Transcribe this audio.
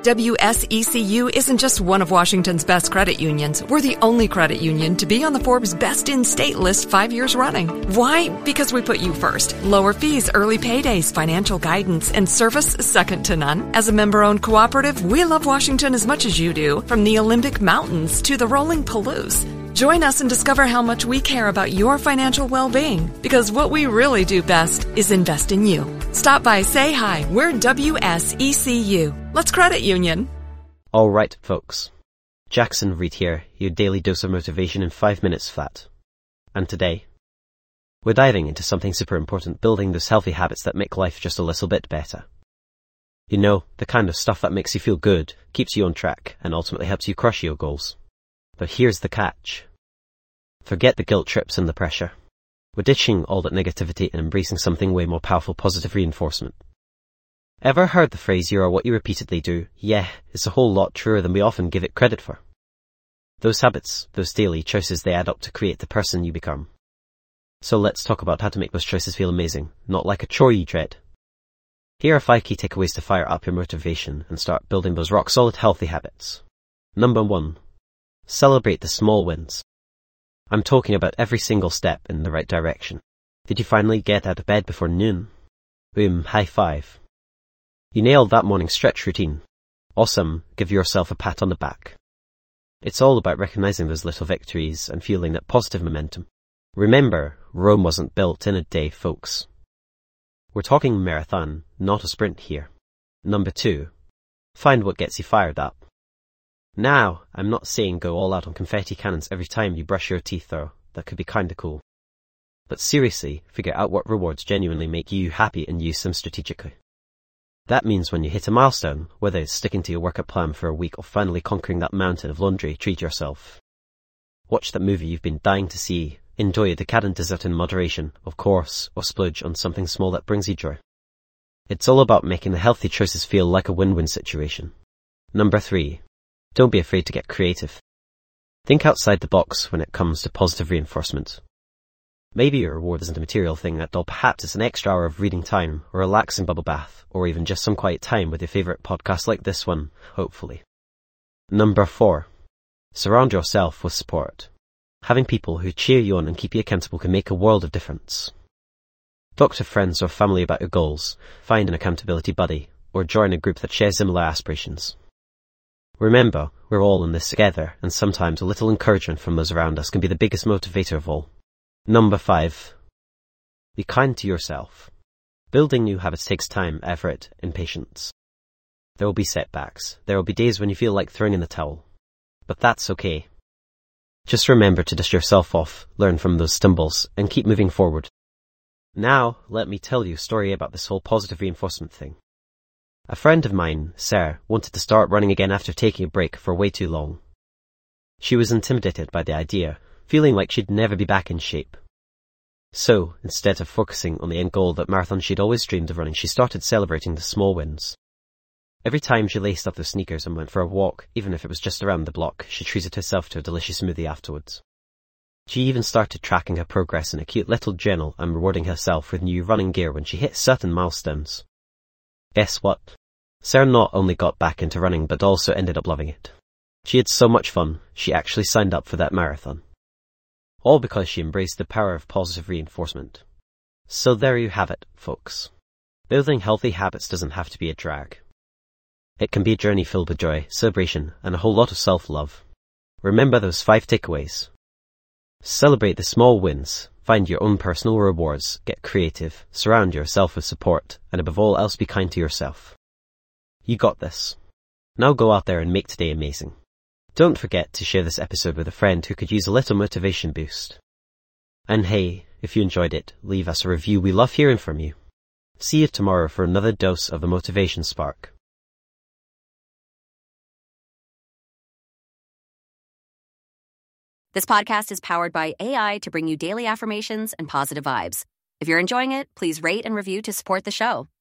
WSECU isn't just one of Washington's best credit unions. We're the only credit union to be on the Forbes Best in State list 5 years running. Why? Because we put you first. Lower fees, early paydays, financial guidance, and service second to none. As a member-owned cooperative, we love Washington as much as you do, from the Olympic Mountains to the rolling Palouse. Join us and discover how much we care about your financial well-being, because what we really do best is invest in you. Stop by, say hi. We're WSECU. Let's credit union. All right, folks. Jackson Reed here, your daily dose of motivation in 5 minutes flat. And today, we're diving into something super important, building those healthy habits that make life just a little bit better. You know, the kind of stuff that makes you feel good, keeps you on track, and ultimately helps you crush your goals. But here's the catch. Forget the guilt trips and the pressure. We're ditching all that negativity and embracing something way more powerful, positive reinforcement. Ever heard the phrase, you are what you repeatedly do? Yeah, it's a whole lot truer than we often give it credit for. Those habits, those daily choices, they add up to create the person you become. So let's talk about how to make those choices feel amazing, not like a chore you dread. Here are 5 key takeaways to fire up your motivation and start building those rock-solid healthy habits. Number 1. Celebrate the small wins. I'm talking about every single step in the right direction. Did you finally get out of bed before noon? Boom, high five. You nailed that morning stretch routine. Awesome, give yourself a pat on the back. It's all about recognizing those little victories and feeling that positive momentum. Remember, Rome wasn't built in a day, folks. We're talking marathon, not a sprint here. Number 2. Find what gets you fired up. Now, I'm not saying go all out on confetti cannons every time you brush your teeth though. That could be kinda cool. But seriously, figure out what rewards genuinely make you happy and use them strategically. That means when you hit a milestone, whether it's sticking to your workout plan for a week or finally conquering that mountain of laundry, treat yourself. Watch that movie you've been dying to see, enjoy a decadent dessert in moderation, of course, or splurge on something small that brings you joy. It's all about making the healthy choices feel like a win-win situation. Number 3. Don't be afraid to get creative. Think outside the box when it comes to positive reinforcement. Maybe your reward isn't a material thing at all, perhaps it's an extra hour of reading time, or a relaxing bubble bath, or even just some quiet time with your favourite podcast like this one, hopefully. Number 4. Surround yourself with support. Having people who cheer you on and keep you accountable can make a world of difference. Talk to friends or family about your goals, find an accountability buddy, or join a group that shares similar aspirations. Remember, we're all in this together, and sometimes a little encouragement from those around us can be the biggest motivator of all. Number 5. Be kind to yourself. Building new habits takes time, effort, and patience. There will be setbacks. There will be days when you feel like throwing in the towel. But that's okay. Just remember to dust yourself off, learn from those stumbles, and keep moving forward. Now, let me tell you a story about this whole positive reinforcement thing. A friend of mine, Sarah, wanted to start running again after taking a break for way too long. She was intimidated by the idea, feeling like she'd never be back in shape. So, instead of focusing on the end goal, that marathon she'd always dreamed of running, she started celebrating the small wins. Every time she laced up those sneakers and went for a walk, even if it was just around the block, she treated herself to a delicious smoothie afterwards. She even started tracking her progress in a cute little journal and rewarding herself with new running gear when she hit certain milestones. Guess what? Sarah not only got back into running but also ended up loving it. She had so much fun, she actually signed up for that marathon. All because she embraced the power of positive reinforcement. So there you have it, folks. Building healthy habits doesn't have to be a drag. It can be a journey filled with joy, celebration, and a whole lot of self-love. Remember those 5 takeaways. Celebrate the small wins, find your own personal rewards, get creative, surround yourself with support, and above all else be kind to yourself. You got this. Now go out there and make today amazing. Don't forget to share this episode with a friend who could use a little motivation boost. And hey, if you enjoyed it, leave us a review. We love hearing from you. See you tomorrow for another dose of the motivation spark. This podcast is powered by AI to bring you daily affirmations and positive vibes. If you're enjoying it, please rate and review to support the show.